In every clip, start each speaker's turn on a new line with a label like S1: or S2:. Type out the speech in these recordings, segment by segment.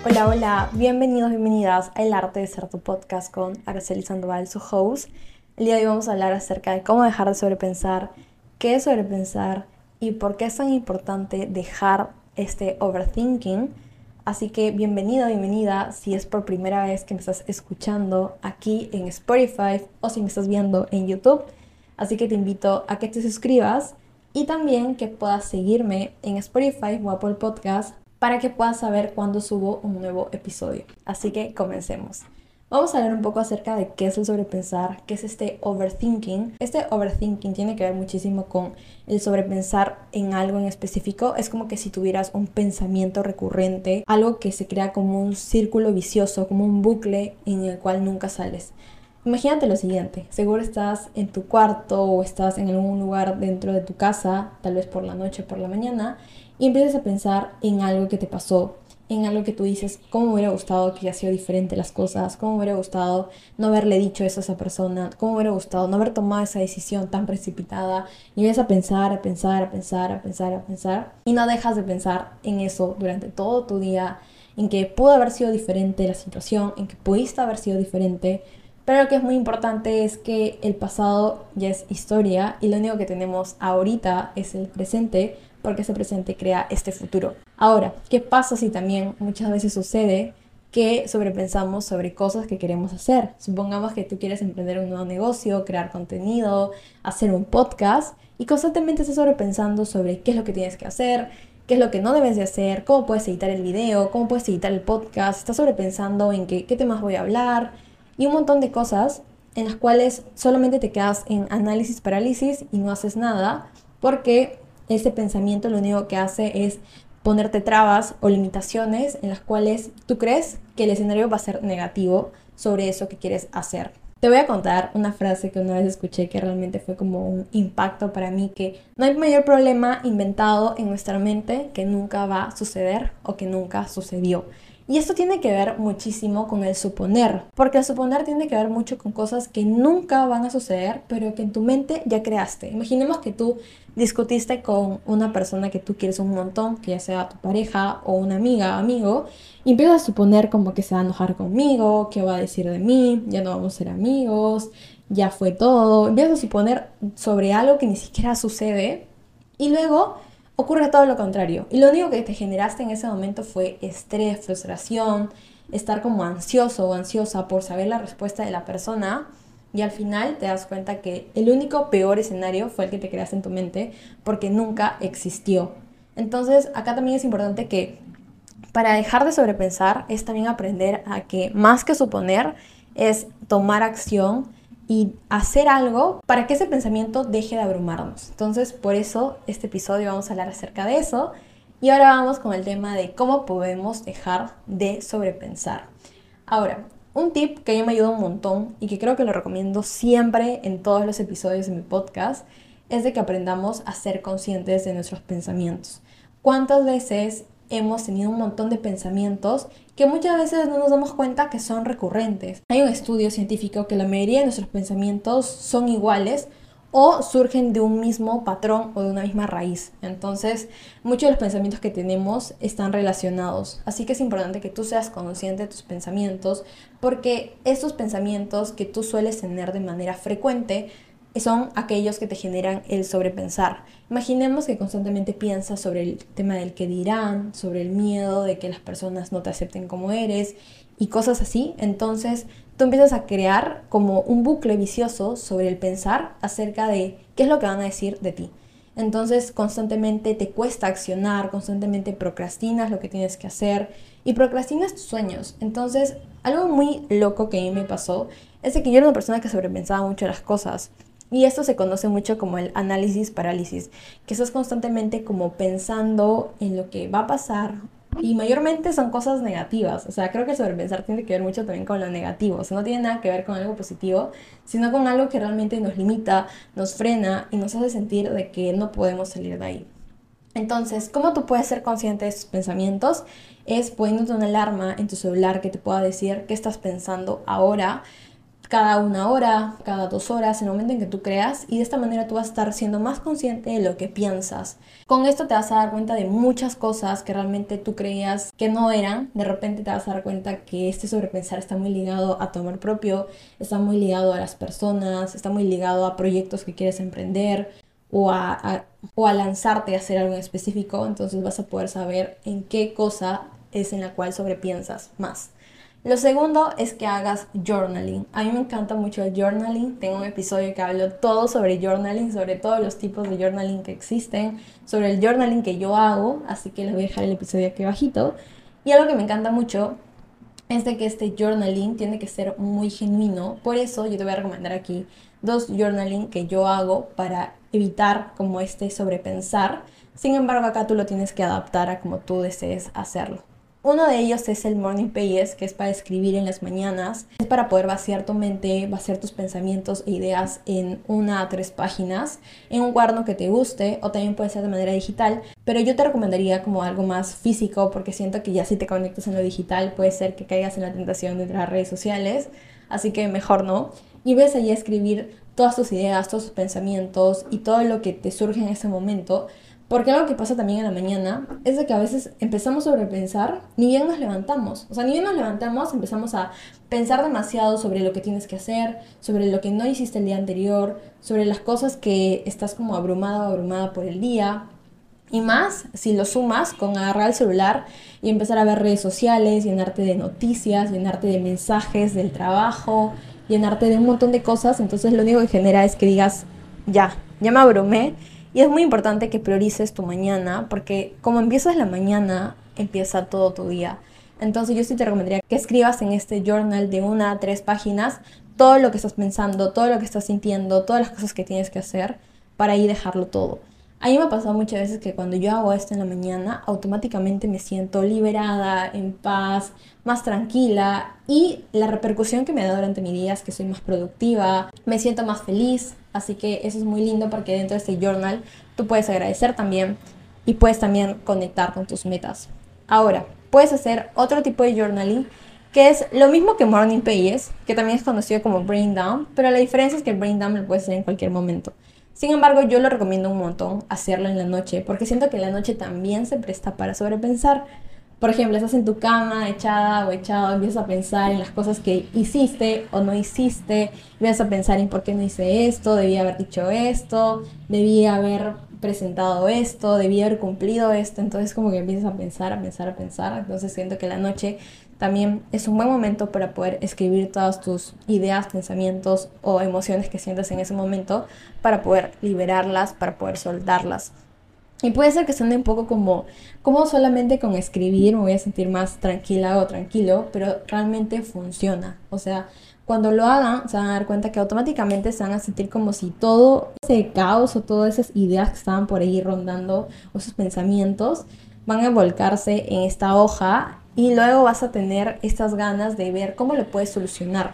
S1: Hola, hola, bienvenidos, bienvenidas a El Arte de Ser Tu Podcast con Araceli Sandoval, su host. El día de hoy vamos a hablar acerca de cómo dejar de sobrepensar, qué es sobrepensar y por qué es tan importante dejar este overthinking. Así que bienvenido, bienvenida si es por primera vez que me estás escuchando aquí en Spotify o si me estás viendo en YouTube. Así que te invito a que te suscribas y también que puedas seguirme en Spotify o Apple Podcast para que puedas saber cuándo subo un nuevo episodio. Así que comencemos. Vamos a hablar un poco acerca de qué es el sobrepensar, qué es este overthinking. Este overthinking tiene que ver muchísimo con el sobrepensar en algo en específico. Es como que si tuvieras un pensamiento recurrente, algo que se crea como un círculo vicioso, como un bucle en el cual nunca sales. Imagínate lo siguiente, seguro estás en tu cuarto o estás en algún lugar dentro de tu casa, tal vez por la noche o por la mañana, y empiezas a pensar en algo que te pasó, en algo que tú dices, cómo me hubiera gustado que hubiera sido diferente las cosas, cómo me hubiera gustado no haberle dicho eso a esa persona, cómo me hubiera gustado no haber tomado esa decisión tan precipitada, y empiezas a pensar, a pensar, a pensar, a pensar, a pensar, y no dejas de pensar en eso durante todo tu día, en que pudo haber sido diferente la situación, en que pudiste haber sido diferente. Pero lo que es muy importante es que el pasado ya es historia y lo único que tenemos ahorita es el presente, porque ese presente crea este futuro. Ahora, ¿qué pasa si también muchas veces sucede que sobrepensamos sobre cosas que queremos hacer? Supongamos que tú quieres emprender un nuevo negocio, crear contenido, hacer un podcast y constantemente estás sobrepensando sobre qué es lo que tienes que hacer, qué es lo que no debes de hacer, cómo puedes editar el video, cómo puedes editar el podcast. Estás sobrepensando en qué temas voy a hablar y un montón de cosas en las cuales solamente te quedas en análisis parálisis y no haces nada porque ese pensamiento lo único que hace es ponerte trabas o limitaciones en las cuales tú crees que el escenario va a ser negativo sobre eso que quieres hacer. Te voy a contar una frase que una vez escuché que realmente fue como un impacto para mí, que no hay mayor problema inventado en nuestra mente que nunca va a suceder o que nunca sucedió. Y esto tiene que ver muchísimo con el suponer, porque el suponer tiene que ver mucho con cosas que nunca van a suceder, pero que en tu mente ya creaste. Imaginemos que tú discutiste con una persona que tú quieres un montón, que ya sea tu pareja o una amiga, amigo, y empiezas a suponer como que se va a enojar conmigo, qué va a decir de mí, ya no vamos a ser amigos, ya fue todo. Empiezas a suponer sobre algo que ni siquiera sucede y luego ocurre todo lo contrario. Y lo único que te generaste en ese momento fue estrés, frustración, estar como ansioso o ansiosa por saber la respuesta de la persona. Y al final te das cuenta que el único peor escenario fue el que te creaste en tu mente porque nunca existió. Entonces acá también es importante que para dejar de sobrepensar es también aprender a que más que suponer es tomar acción y hacer algo para que ese pensamiento deje de abrumarnos. Entonces, por eso este episodio vamos a hablar acerca de eso. Y ahora vamos con el tema de cómo podemos dejar de sobrepensar. Ahora, un tip que a mí me ayuda un montón y que creo que lo recomiendo siempre en todos los episodios de mi podcast es de que aprendamos a ser conscientes de nuestros pensamientos. ¿Cuántas veces hemos tenido un montón de pensamientos que muchas veces no nos damos cuenta que son recurrentes? Hay un estudio científico que la mayoría de nuestros pensamientos son iguales o surgen de un mismo patrón o de una misma raíz. Entonces, muchos de los pensamientos que tenemos están relacionados. Así que es importante que tú seas consciente de tus pensamientos, porque estos pensamientos que tú sueles tener de manera frecuente son aquellos que te generan el sobrepensar. Imaginemos que constantemente piensas sobre el tema del qué dirán, sobre el miedo de que las personas no te acepten como eres y cosas así. Entonces tú empiezas a crear como un bucle vicioso sobre el pensar acerca de qué es lo que van a decir de ti. Entonces constantemente te cuesta accionar, constantemente procrastinas lo que tienes que hacer y procrastinas tus sueños. Entonces algo muy loco que a mí me pasó es de que yo era una persona que sobrepensaba mucho las cosas. Y esto se conoce mucho como el análisis parálisis, que estás constantemente como pensando en lo que va a pasar y mayormente son cosas negativas. O sea, creo que el sobrepensar tiene que ver mucho también con lo negativo. O sea, no tiene nada que ver con algo positivo, sino con algo que realmente nos limita, nos frena y nos hace sentir de que no podemos salir de ahí. Entonces, ¿cómo tú puedes ser consciente de estos pensamientos? Es poniéndote una alarma en tu celular que te pueda decir qué estás pensando ahora. cada 1 hora, cada 2 horas, en el momento en que tú creas, y de esta manera tú vas a estar siendo más consciente de lo que piensas. Con esto te vas a dar cuenta de muchas cosas que realmente tú creías que no eran. De repente te vas a dar cuenta que este sobrepensar está muy ligado a tu amor propio, está muy ligado a las personas, está muy ligado a proyectos que quieres emprender o a lanzarte a hacer algo en específico. Entonces vas a poder saber en qué cosa es en la cual sobrepiensas más. Lo segundo es que hagas journaling. A mí me encanta mucho el journaling. Tengo un episodio que hablo todo sobre journaling, sobre todos los tipos de journaling que existen, sobre el journaling que yo hago, así que les voy a dejar el episodio aquí abajito. Y algo que me encanta mucho es de que este journaling tiene que ser muy genuino. Por eso yo te voy a recomendar aquí 2 journaling que yo hago para evitar como este sobrepensar. Sin embargo, acá tú lo tienes que adaptar a como tú desees hacerlo. Uno de ellos es el Morning Pages, que es para escribir en las mañanas. Es para poder vaciar tu mente, vaciar tus pensamientos e ideas en 1 a 3 páginas, en un cuaderno que te guste, o también puede ser de manera digital. Pero yo te recomendaría como algo más físico, porque siento que ya si te conectas en lo digital puede ser que caigas en la tentación de entrar a redes sociales, así que mejor no. Y ves allí a escribir todas tus ideas, todos tus pensamientos y todo lo que te surge en ese momento. Porque algo que pasa también en la mañana es de que a veces empezamos a sobrepensar, ni bien nos levantamos. O sea, ni bien nos levantamos, empezamos a pensar demasiado sobre lo que tienes que hacer, sobre lo que no hiciste el día anterior, sobre las cosas que estás como abrumado o abrumada por el día. Y más si lo sumas con agarrar el celular y empezar a ver redes sociales, llenarte de noticias, llenarte de mensajes del trabajo, llenarte de un montón de cosas. Entonces lo único que genera es que digas, ya me abrumé. Y es muy importante que priorices tu mañana, porque como empiezas la mañana, empieza todo tu día. Entonces yo sí te recomendaría que escribas en este journal de 1 a 3 páginas todo lo que estás pensando, todo lo que estás sintiendo, todas las cosas que tienes que hacer para ahí dejarlo todo. A mí me ha pasado muchas veces que cuando yo hago esto en la mañana, automáticamente me siento liberada, en paz, más tranquila, y la repercusión que me da durante mi día es que soy más productiva, me siento más feliz, así que eso es muy lindo porque dentro de este journal tú puedes agradecer también y puedes también conectar con tus metas. Ahora, puedes hacer otro tipo de journaling que es lo mismo que Morning Pages, que también es conocido como Brain Down, pero la diferencia es que el Brain Down lo puedes hacer en cualquier momento. Sin embargo, yo lo recomiendo un montón hacerlo en la noche, porque siento que la noche también se presta para sobrepensar. Por ejemplo, estás en tu cama, echada o echado, empiezas a pensar en las cosas que hiciste o no hiciste, empiezas a pensar en por qué no hice esto, debí haber dicho esto, debí haber presentado esto, debí haber cumplido esto. Entonces como que empiezas a pensar, a pensar, a pensar. Entonces siento que la noche también es un buen momento para poder escribir todas tus ideas, pensamientos o emociones que sientas en ese momento, para poder liberarlas, para poder soltarlas. Y puede ser que suene un poco como solamente con escribir me voy a sentir más tranquila o tranquilo, pero realmente funciona. O sea, cuando lo hagan se van a dar cuenta que automáticamente se van a sentir como si todo ese caos o todas esas ideas que estaban por ahí rondando o esos pensamientos van a volcarse en esta hoja, y luego vas a tener estas ganas de ver cómo lo puedes solucionar.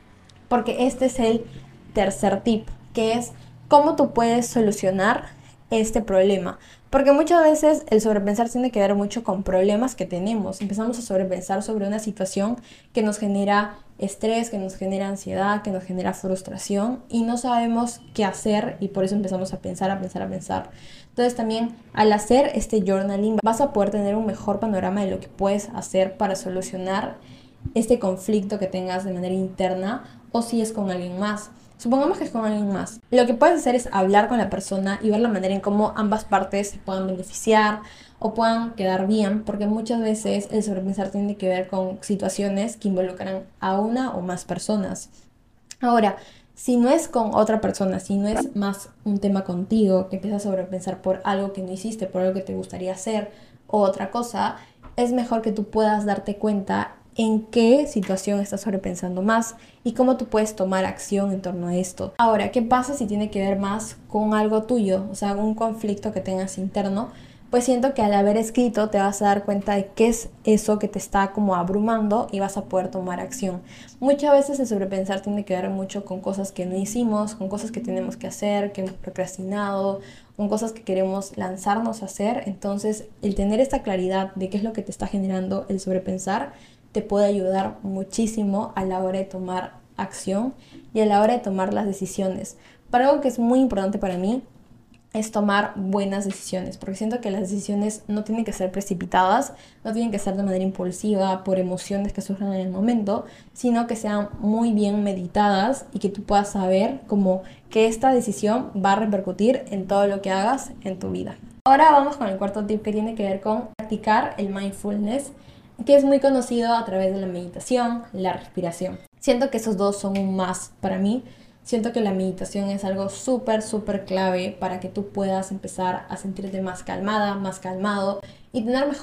S1: Porque este es el tercer tip, que es cómo tú puedes solucionar este problema. Porque muchas veces el sobrepensar tiene que ver mucho con problemas que tenemos. Empezamos a sobrepensar sobre una situación que nos genera estrés, que nos genera ansiedad, que nos genera frustración, y no sabemos qué hacer, y por eso empezamos a pensar, a pensar, a pensar. Entonces también al hacer este journaling vas a poder tener un mejor panorama de lo que puedes hacer para solucionar este conflicto que tengas de manera interna, o si es con alguien más. Supongamos que es con alguien más. Lo que puedes hacer es hablar con la persona y ver la manera en cómo ambas partes se puedan beneficiar o puedan quedar bien, porque muchas veces el sobrepensar tiene que ver con situaciones que involucran a una o más personas. Ahora, si no es con otra persona, si no es más un tema contigo, que empiezas a sobrepensar por algo que no hiciste, por algo que te gustaría hacer o otra cosa, es mejor que tú puedas darte cuenta en qué situación estás sobrepensando más y cómo tú puedes tomar acción en torno a esto. Ahora, ¿qué pasa si tiene que ver más con algo tuyo? O sea, un conflicto que tengas interno. Pues siento que al haber escrito te vas a dar cuenta de qué es eso que te está como abrumando y vas a poder tomar acción. Muchas veces el sobrepensar tiene que ver mucho con cosas que no hicimos, con cosas que tenemos que hacer, que hemos procrastinado, con cosas que queremos lanzarnos a hacer. Entonces, el tener esta claridad de qué es lo que te está generando el sobrepensar te puede ayudar muchísimo a la hora de tomar acción y a la hora de tomar las decisiones. Pero algo que es muy importante para mí es tomar buenas decisiones, porque siento que las decisiones no tienen que ser precipitadas, no tienen que ser de manera impulsiva, por emociones que surjan en el momento, sino que sean muy bien meditadas y que tú puedas saber como que esta decisión va a repercutir en todo lo que hagas en tu vida. Ahora vamos con el cuarto tip, que tiene que ver con practicar el mindfulness, que es muy conocido a través de la meditación, la respiración. Siento que esos dos son un más para mí. Siento que la meditación es algo súper clave para que tú puedas empezar a sentirte más calmada, más calmado y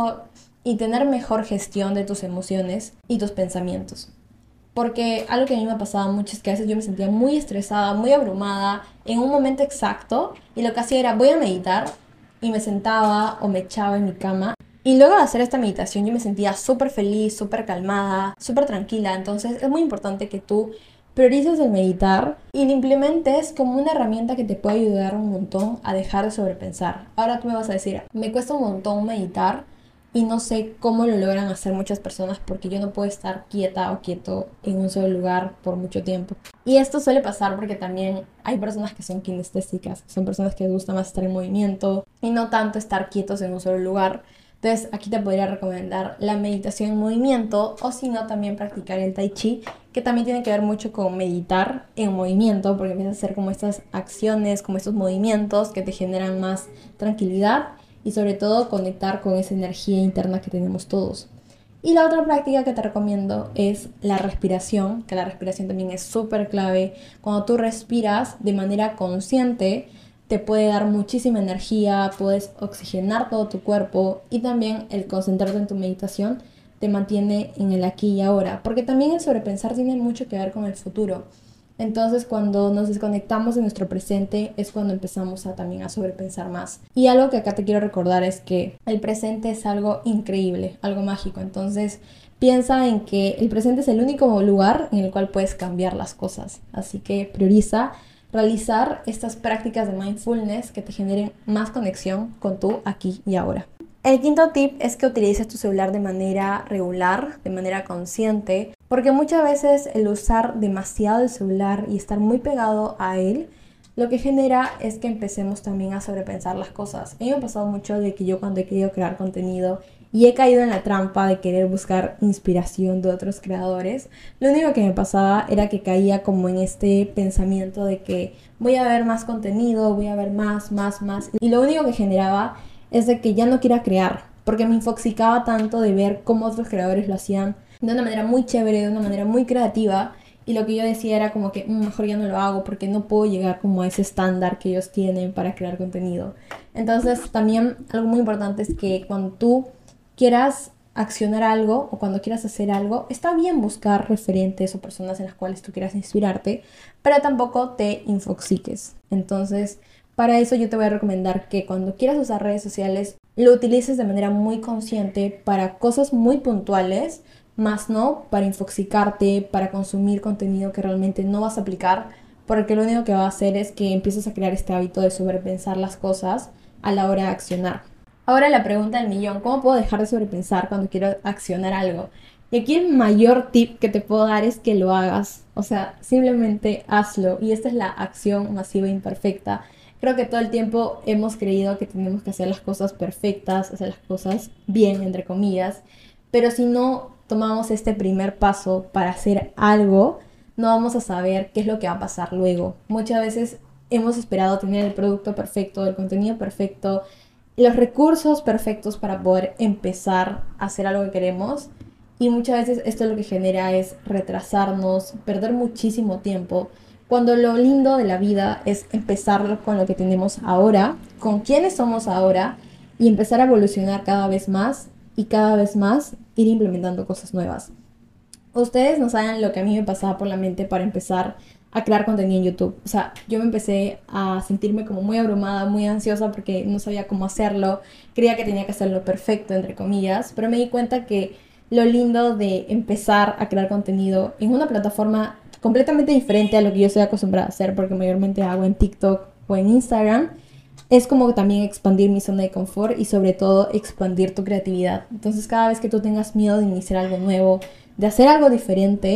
S1: tener mejor gestión de tus emociones y tus pensamientos. Porque algo que a mí me pasaba mucho es que a veces yo me sentía muy estresada, muy abrumada en un momento exacto, y lo que hacía era voy a meditar y me sentaba o me echaba en mi cama. Y luego de hacer esta meditación yo me sentía súper feliz, súper calmada, súper tranquila. Entonces es muy importante que tú priorices el meditar y lo implementes como una herramienta que te puede ayudar un montón a dejar de sobrepensar. Ahora tú me vas a decir, me cuesta un montón meditar y no sé cómo lo logran hacer muchas personas, porque yo no puedo estar quieta o quieto en un solo lugar por mucho tiempo. Y esto suele pasar porque también hay personas que son kinestésicas, son personas que les gusta más estar en movimiento y no tanto estar quietos en un solo lugar. Entonces aquí te podría recomendar la meditación en movimiento, o si no también practicar el tai chi, que también tiene que ver mucho con meditar en movimiento, porque empiezas a hacer como estas acciones, como estos movimientos que te generan más tranquilidad y sobre todo conectar con esa energía interna que tenemos todos. Y la otra práctica que te recomiendo es la respiración, que la respiración también es súper clave. Cuando tú respiras de manera consciente, te puede dar muchísima energía, puedes oxigenar todo tu cuerpo, y también el concentrarte en tu meditación te mantiene en el aquí y ahora, porque también el sobrepensar tiene mucho que ver con el futuro. Entonces cuando nos desconectamos de nuestro presente es cuando empezamos también a sobrepensar más. Y algo que acá te quiero recordar es que el presente es algo increíble, algo mágico. Entonces piensa en que el presente es el único lugar en el cual puedes cambiar las cosas. Así que prioriza realizar estas prácticas de mindfulness que te generen más conexión con tu aquí y ahora. El quinto tip es que utilices tu celular de manera regular, de manera consciente, porque muchas veces el usar demasiado el celular y estar muy pegado a él, lo que genera es que empecemos también a sobrepensar las cosas. A mí me ha pasado mucho de que yo, cuando he querido crear contenido y he caído en la trampa de querer buscar inspiración de otros creadores, lo único que me pasaba era que caía como en este pensamiento de que voy a ver más contenido, voy a ver más, y lo único que generaba es de que ya no quiera crear, porque me infoxicaba tanto de ver cómo otros creadores lo hacían de una manera muy chévere, de una manera muy creativa, y lo que yo decía era como que mejor ya no lo hago porque no puedo llegar como a ese estándar que ellos tienen para crear contenido. Entonces también algo muy importante es que cuando tú quieras accionar algo o cuando quieras hacer algo, está bien buscar referentes o personas en las cuales tú quieras inspirarte, pero tampoco te infoxiques. Entonces, para eso yo te voy a recomendar que cuando quieras usar redes sociales, lo utilices de manera muy consciente para cosas muy puntuales, más no para infoxicarte, para consumir contenido que realmente no vas a aplicar, porque lo único que va a hacer es que empieces a crear este hábito de sobrepensar las cosas a la hora de accionar. Ahora la pregunta del millón: ¿cómo puedo dejar de sobrepensar cuando quiero accionar algo? Y aquí el mayor tip que te puedo dar es que lo hagas. O sea, simplemente hazlo. Y esta es la acción masiva imperfecta. Creo que todo el tiempo hemos creído que tenemos que hacer las cosas perfectas, hacer las cosas bien, entre comillas. Pero si no tomamos este primer paso para hacer algo, no vamos a saber qué es lo que va a pasar luego. Muchas veces hemos esperado tener el producto perfecto, el contenido perfecto, los recursos perfectos para poder empezar a hacer algo que queremos, y muchas veces esto lo que genera es retrasarnos, perder muchísimo tiempo, cuando lo lindo de la vida es empezar con lo que tenemos ahora, con quienes somos ahora, y empezar a evolucionar cada vez más y cada vez más ir implementando cosas nuevas. Ustedes no saben lo que a mí me pasaba por la mente para empezar a crear contenido en YouTube. O sea, yo me empecé a sentirme como muy abrumada, muy ansiosa porque no sabía cómo hacerlo. Creía que tenía que hacerlo perfecto, entre comillas, pero me di cuenta que lo lindo de empezar a crear contenido en una plataforma completamente diferente a lo que yo estoy acostumbrada a hacer, porque mayormente hago en TikTok o en Instagram, es como también expandir mi zona de confort y sobre todo expandir tu creatividad. Entonces cada vez que tú tengas miedo de iniciar algo nuevo, de hacer algo diferente,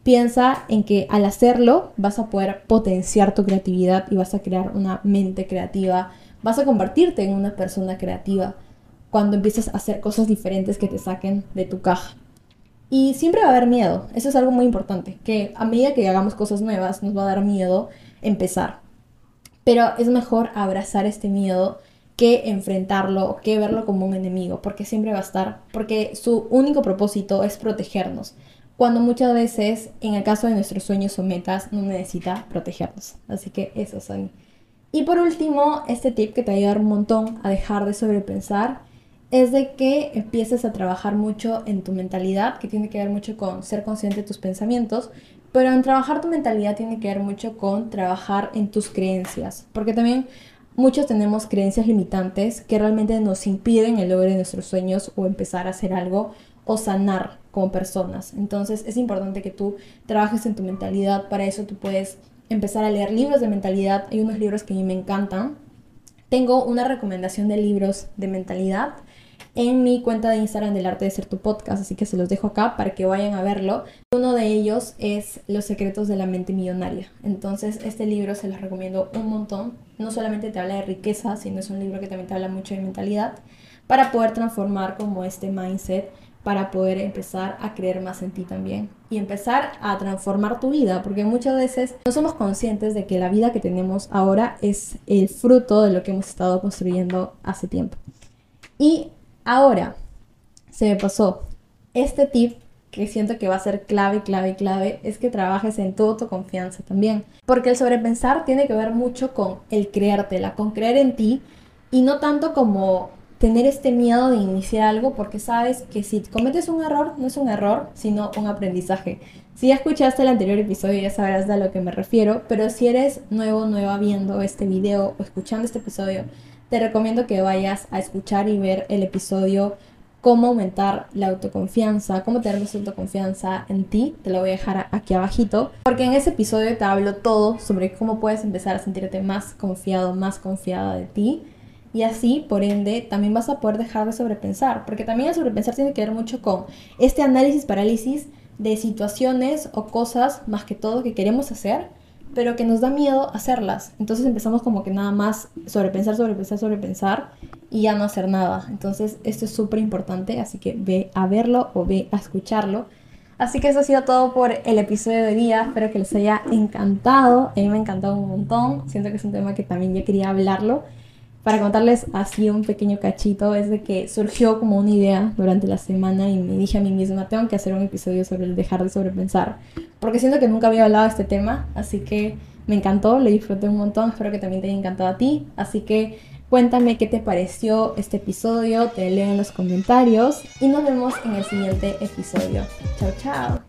S1: piensa en que al hacerlo vas a poder potenciar tu creatividad y vas a crear una mente creativa, vas a convertirte en una persona creativa cuando empieces a hacer cosas diferentes que te saquen de tu caja. Y siempre va a haber miedo, eso es algo muy importante, que a medida que hagamos cosas nuevas nos va a dar miedo empezar. Pero es mejor abrazar este miedo que enfrentarlo, que verlo como un enemigo, porque siempre va a estar, porque su único propósito es protegernos, cuando muchas veces, en el caso de nuestros sueños o metas, no necesita protegernos. Así que eso son. Y por último, este tip que te va a ayudar un montón a dejar de sobrepensar es de que empieces a trabajar mucho en tu mentalidad, que tiene que ver mucho con ser consciente de tus pensamientos, pero en trabajar tu mentalidad tiene que ver mucho con trabajar en tus creencias, porque también muchos tenemos creencias limitantes que realmente nos impiden el logro de nuestros sueños o empezar a hacer algo o sanar como personas. Entonces es importante que tú trabajes en tu mentalidad. Para eso tú puedes empezar a leer libros de mentalidad. Hay unos libros que a mí me encantan. Tengo una recomendación de libros de mentalidad en mi cuenta de Instagram del Arte de Ser Tu Podcast, así que se los dejo acá para que vayan a verlo. Uno de ellos es Los secretos de la mente millonaria. Entonces este libro se los recomiendo un montón. No solamente te habla de riqueza, sino es un libro que también te habla mucho de mentalidad para poder transformar como este mindset, para poder empezar a creer más en ti también y empezar a transformar tu vida, porque muchas veces no somos conscientes de que la vida que tenemos ahora es el fruto de lo que hemos estado construyendo hace tiempo. Y ahora se me pasó este tip que siento que va a ser clave, es que trabajes en tu autoconfianza también, porque el sobrepensar tiene que ver mucho con el creértela, con creer en ti y no tanto como tener este miedo de iniciar algo, porque sabes que si cometes un error, no es un error, sino un aprendizaje. Si ya escuchaste el anterior episodio ya sabrás a lo que me refiero, pero si eres nueva viendo este video o escuchando este episodio, te recomiendo que vayas a escuchar y ver el episodio Cómo aumentar la autoconfianza, cómo tener más autoconfianza en ti. Te lo voy a dejar aquí abajito, porque en ese episodio te hablo todo sobre cómo puedes empezar a sentirte más confiado, más confiada de ti. Y así, por ende, también vas a poder dejar de sobrepensar, porque también el sobrepensar tiene que ver mucho con este parálisis de situaciones o cosas, más que todo, que queremos hacer, pero que nos da miedo hacerlas. Entonces empezamos como que nada más sobrepensar y ya no hacer nada. Entonces esto es súper importante, así que ve a verlo o ve a escucharlo. Así que eso ha sido todo por el episodio de hoy día. Espero que les haya encantado. A mí me ha encantado un montón. Siento que es un tema que también ya quería hablarlo. Para contarles así un pequeño cachito, es de que surgió como una idea durante la semana y me dije a mí misma, tengo que hacer un episodio sobre el dejar de sobrepensar, porque siento que nunca había hablado de este tema, así que me encantó, lo disfruté un montón, espero que también te haya encantado a ti, así que cuéntame qué te pareció este episodio, te leo en los comentarios y nos vemos en el siguiente episodio. Chao, chao.